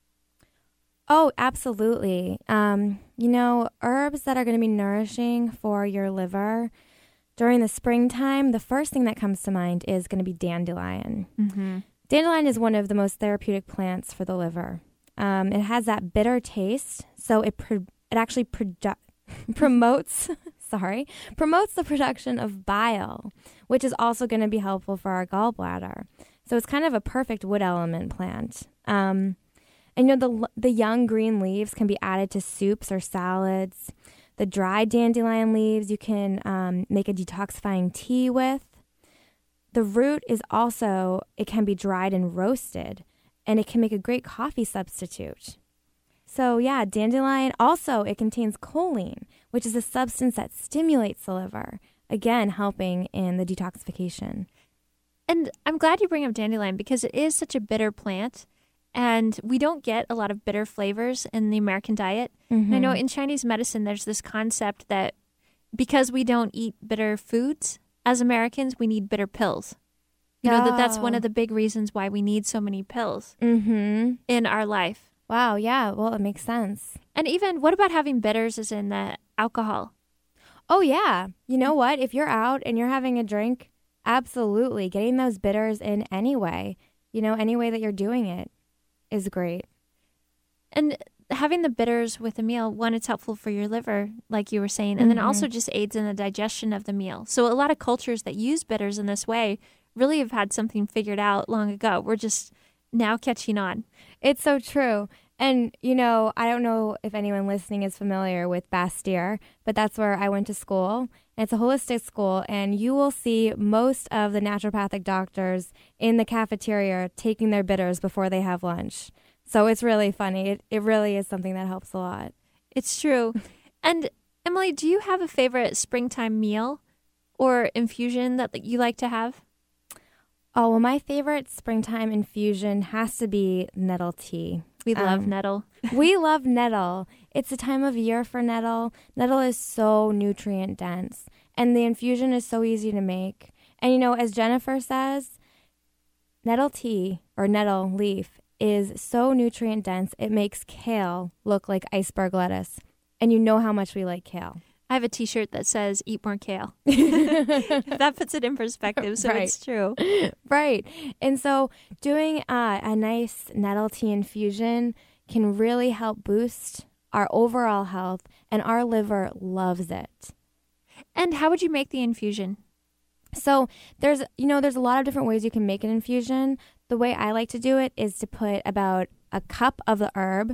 Oh, absolutely. Um, you know, herbs that are going to be nourishing for your liver during the springtime, the first thing that comes to mind is going to be dandelion. Mm-hmm. Dandelion is one of the most therapeutic plants for the liver. Um, it has that bitter taste, so it pro- it actually produ- promotes sorry promotes the production of bile, which is also going to be helpful for our gallbladder. So it's kind of a perfect wood element plant. Um, and you know, the the young green leaves can be added to soups or salads. The dried dandelion leaves you can um, make a detoxifying tea with. The root is also, it can be dried and roasted, and it can make a great coffee substitute. So yeah, dandelion, also it contains choline, which is a substance that stimulates the liver, again helping in the detoxification. And I'm glad you bring up dandelion because it is such a bitter plant, and we don't get a lot of bitter flavors in the American diet. Mm-hmm. And I know in Chinese medicine there's this concept that because we don't eat bitter foods, as Americans, we need bitter pills. You know, oh. that that's one of the big reasons why we need so many pills mm-hmm. in our life. Wow, yeah, well, it makes sense. And even, what about having bitters as in the alcohol? Oh, yeah. You know what? If you're out and you're having a drink, absolutely. Getting those bitters in anyway, you know, any way that you're doing it is great. And having the bitters with a meal, one, it's helpful for your liver, like you were saying, and mm-hmm. then also just aids in the digestion of the meal. So a lot of cultures that use bitters in this way really have had something figured out long ago. We're just now catching on. It's so true. And, you know, I don't know if anyone listening is familiar with Bastyr, but that's where I went to school. It's a holistic school, and you will see most of the naturopathic doctors in the cafeteria taking their bitters before they have lunch. So it's really funny. It, it really is something that helps a lot. It's true. And, Emily, do you have a favorite springtime meal or infusion that you like to have? Oh, well, my favorite springtime infusion has to be nettle tea. We love um, nettle. we love nettle. It's the time of year for nettle. Nettle is so nutrient dense, and the infusion is so easy to make. And, you know, as Jennifer says, nettle tea or nettle leaf is so nutrient dense, it makes kale look like iceberg lettuce. And you know how much we like kale. I have a T-shirt that says "Eat more kale." That puts it in perspective, so right. It's true. Right. And so doing uh, a nice nettle tea infusion can really help boost our overall health, and our liver loves it. And how would you make the infusion? So there's, you know, there's a lot of different ways you can make an infusion. The way I like to do it is to put about a cup of the herb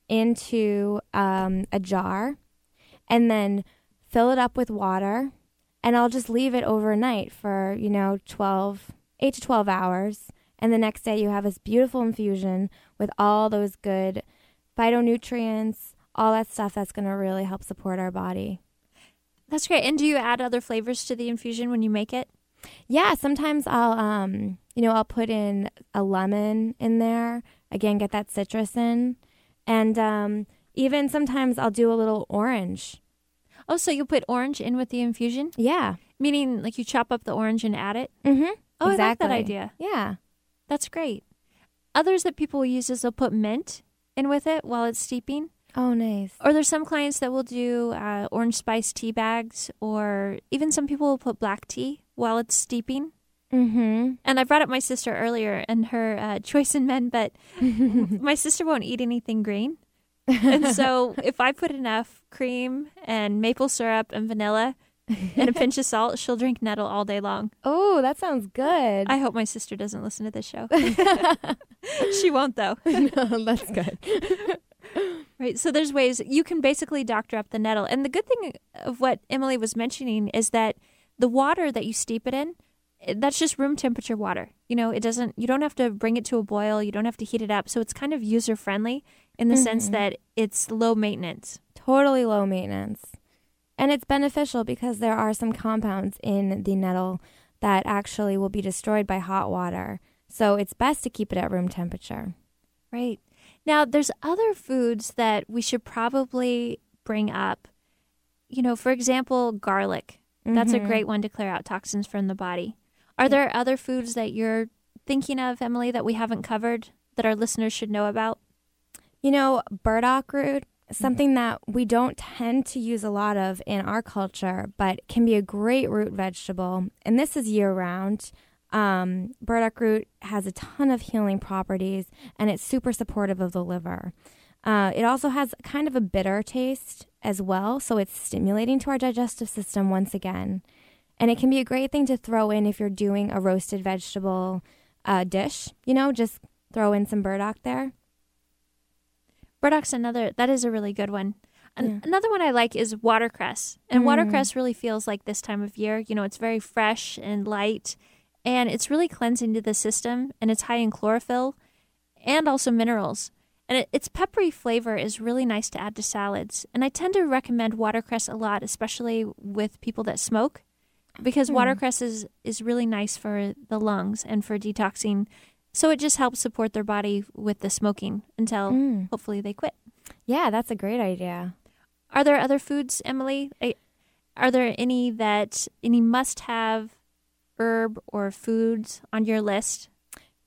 into um, a jar, and then fill it up with water, and I'll just leave it overnight for, you know, twelve, eight to twelve hours. And the next day you have this beautiful infusion with all those good phytonutrients, all that stuff that's going to really help support our body. That's great. And do you add other flavors to the infusion when you make it? Yeah, sometimes I'll, um, you know, I'll put in a lemon in there. Again, get that citrus in. And um, even sometimes I'll do a little orange. Oh, so you'll put orange in with the infusion? Yeah. Meaning like you chop up the orange and add it? Mm-hmm. Oh, exactly. I like that idea. Yeah. That's great. Others that people will use is they'll put mint in with it while it's steeping. Oh, nice. Or there's some clients that will do uh, orange spice tea bags, or even some people will put black tea while it's steeping. Mm-hmm. And I brought up my sister earlier and her uh, choice in men, but my sister won't eat anything green. And so if I put enough cream and maple syrup and vanilla and a pinch of salt, she'll drink nettle all day long. Oh, that sounds good. I hope my sister doesn't listen to this show. She won't, though. No, that's good. Right. So there's ways you can basically doctor up the nettle. And the good thing of what Emily was mentioning is that the water that you steep it in, that's just room temperature water. You know, it doesn't, you don't have to bring it to a boil. You don't have to heat it up. So it's kind of user friendly in the mm-hmm. sense that it's low maintenance. Totally low maintenance. And it's beneficial because there are some compounds in the nettle that actually will be destroyed by hot water. So it's best to keep it at room temperature. Right. Now, there's other foods that we should probably bring up. You know, for example, garlic. That's mm-hmm. a great one to clear out toxins from the body. Are there other foods that you're thinking of, Emily, that we haven't covered that our listeners should know about? You know, burdock root, something that we don't tend to use a lot of in our culture, but can be a great root vegetable. And this is year-round. Um, burdock root has a ton of healing properties, and it's super supportive of the liver. Uh, it also has kind of a bitter taste as well, so it's stimulating to our digestive system once again. And it can be a great thing to throw in if you're doing a roasted vegetable uh, dish. You know, just throw in some burdock there. Burdock's another, that is a really good one. An- Yeah. Another one I like is watercress. And Mm. watercress really feels like this time of year. You know, it's very fresh and light, and it's really cleansing to the system, and it's high in chlorophyll and also minerals. And it, its peppery flavor is really nice to add to salads. And I tend to recommend watercress a lot, especially with people that smoke, because Mm. watercress is, is really nice for the lungs and for detoxing. So it just helps support their body with the smoking until Mm. hopefully they quit. Yeah, that's a great idea. Are there other foods, Emily? I- Are there any that any must-have herb or foods on your list?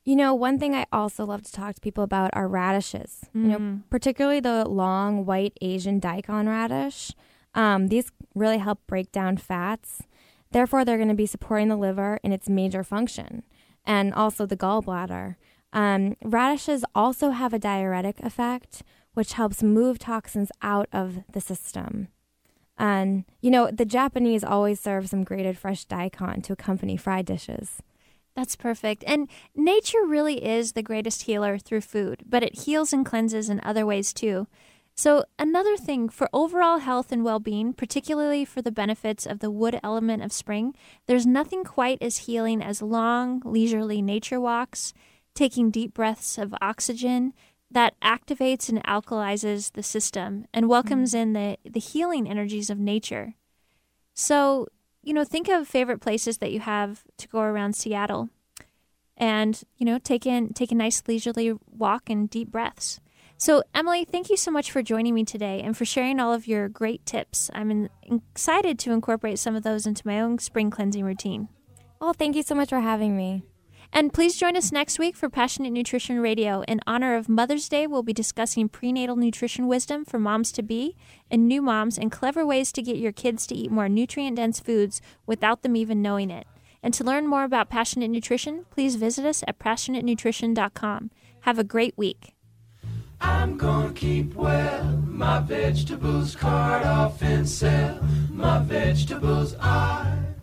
You know, one thing I also love to talk to people about are radishes. Mm. You know, particularly the long white Asian daikon radish. Um, these really help break down fats. Therefore, they're going to be supporting the liver in its major function and also the gallbladder. Um, radishes also have a diuretic effect, which helps move toxins out of the system. And, you know, the Japanese always serve some grated fresh daikon to accompany fried dishes. That's perfect. And nature really is the greatest healer through food, but it heals and cleanses in other ways too. So another thing, for overall health and well-being, particularly for the benefits of the wood element of spring, there's nothing quite as healing as long, leisurely nature walks, taking deep breaths of oxygen that activates and alkalizes the system and welcomes mm. in the, the healing energies of nature. So, you know, think of favorite places that you have to go around Seattle and, you know, take in take a nice leisurely walk and deep breaths. So, Emily, thank you so much for joining me today and for sharing all of your great tips. I'm in, excited to incorporate some of those into my own spring cleansing routine. Oh, thank you so much for having me. And please join us next week for Passionate Nutrition Radio. In honor of Mother's Day, we'll be discussing prenatal nutrition wisdom for moms-to-be and new moms and clever ways to get your kids to eat more nutrient-dense foods without them even knowing it. And to learn more about Passionate Nutrition, please visit us at passionate nutrition dot com. Have a great week. I'm gonna keep well, my vegetables cart off and sell my vegetables are